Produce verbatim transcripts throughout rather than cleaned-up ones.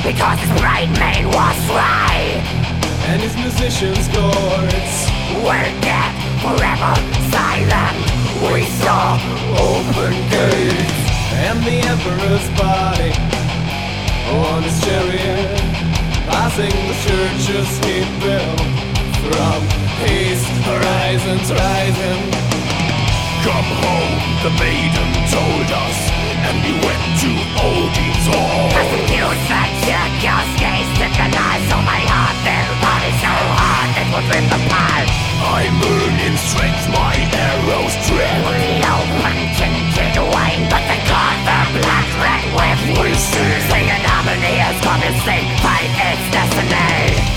because his bright mane was dry, and his musicians' chords were dead, forever silent. We saw open gates, and the emperor's body on his chariot, passing the churches he built. From his horizons rising, come home, the maiden told us, and we went to Odin's hall. as the news that check your gaze took a knife, so my heart then body so hard it would rip apart. I burn in strength, my arrows drill. We opened tinted wine, but they caught the black red whip. We sing, Singing harmony has come and sing, fight its destiny.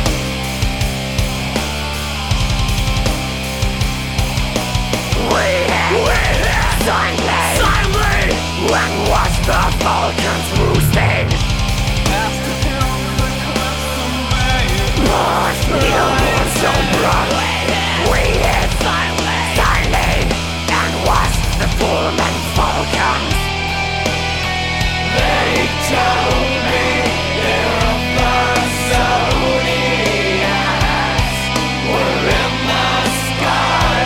We hit silently, silently, when was the Vulcans roosting? after him the custom band. Mars, new moon so bright. We hit silently, and was the Pullman Vulcans. They told me they're Amazonians were in the sky.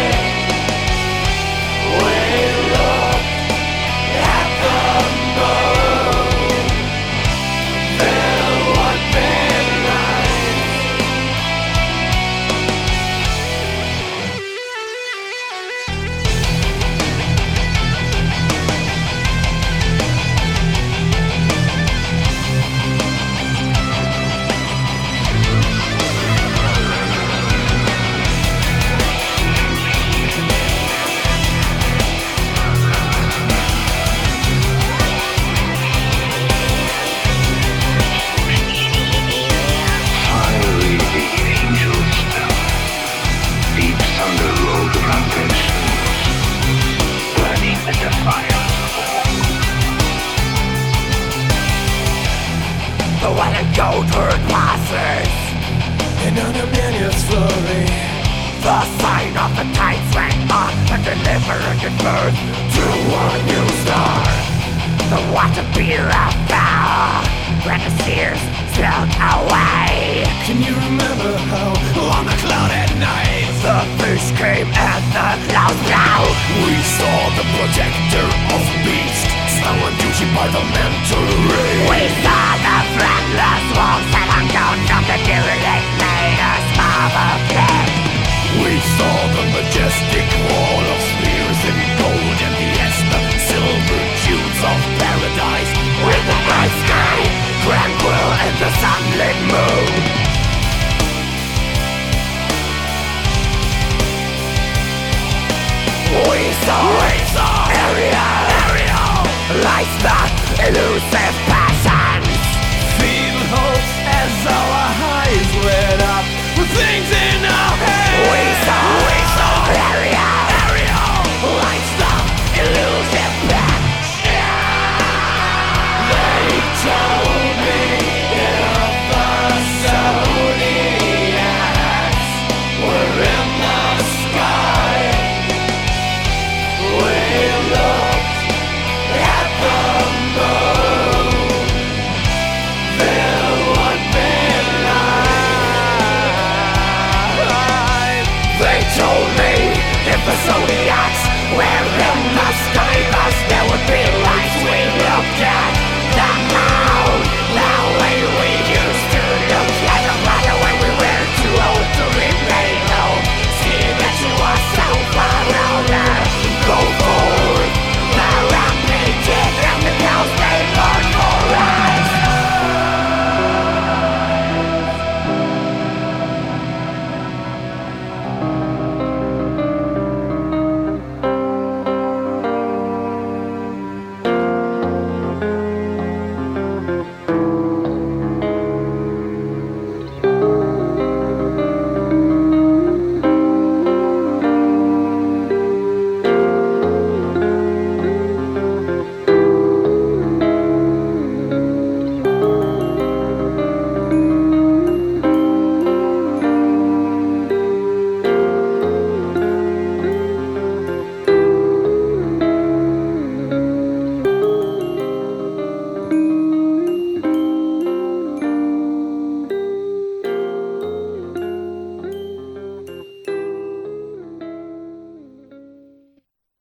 We looked at the moon, there would be light. Finally, the angels fell. Deep thunder rolled around their souls, burning with the fire of war. The white and gold herd passes, And on a man's flurry, the sign of the tides went up and delivered at birth to a new star. The water beer of power, when the sears sailed away. can you remember how on a clouded night, The fish came and the clouds blew. we saw the protector of beasts, summoned usually by the mental ray. We saw the friendless wolves that hung down from the derelict made us marvel fled. We saw the majestic wall of spears in gold and the Esper silver dunes of paradise. With the night sky, tranquil and the sunlit moon. We saw, We saw Ariel, Ariel, lights that elusive